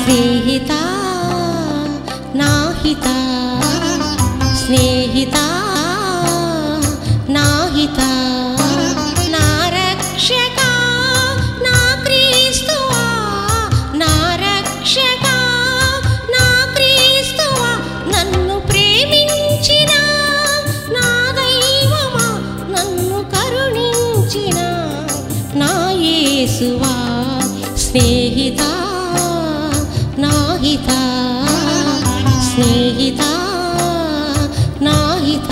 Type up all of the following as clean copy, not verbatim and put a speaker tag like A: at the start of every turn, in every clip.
A: స్నేహితా నా హిత, స్నేహితా నా హిత, నా రక్షకా నా క్రీస్తువా, నా రక్షకా నా క్రీస్తువా, నన్ను ప్రేమించిన నా దైవమా, నన్ను కరుణించిన నా యేసువా. స్నేహితా నా హిత, స్నేహితా నా హిత.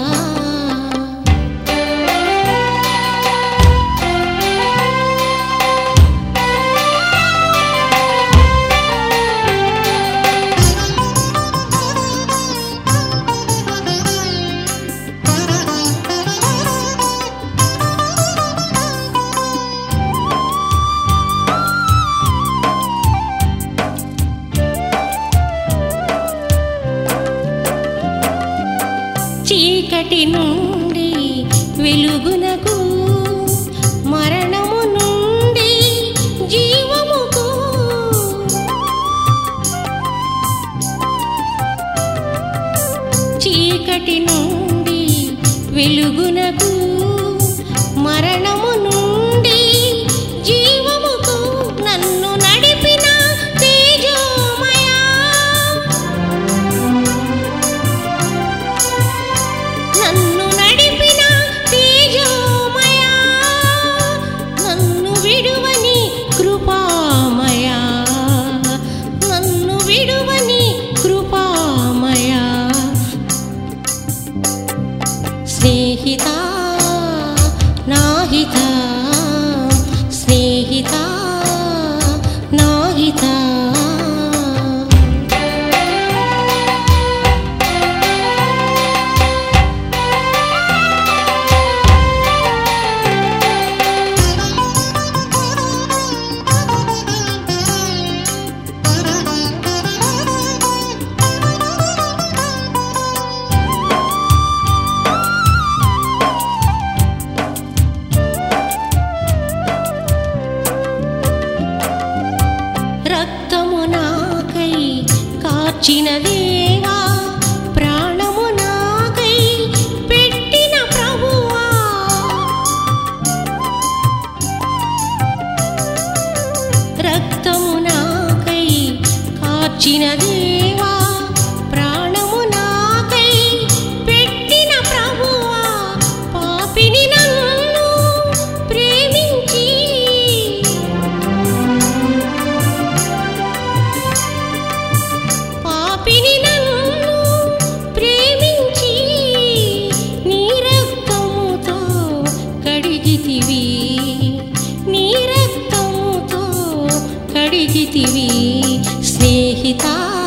A: చీకటి నుండి వెలుగునకు, మరణము నుండి జీవముకు, చీకటి నుండి వెలుగునకు, మరణము నుండి జీవముకు నన్ను నడిపిన తేజోమయా, నన్ను నడిపిన తేజోమయా, నన్ను విడువని కృపామయా, నన్ను విడువని కృపామయా. స్నేహితా నా హిత, స్నేహితా నా హిత. రక్తము నాకై కార్చిన దేవా, ప్రాణము నాకై పెట్టిన ప్రభువా, రక్తము నాకై కార్చిన దేవా, ప్రాణము నాకై పెట్టిన ప్రభువా, పాపిని నన్ను ప్రేమించి, పాపిని నన్ను ప్రేమించి, నీ రక్తముతో కడిగితివి, నీ రక్తముతో కడిగితివి. స్నేహితా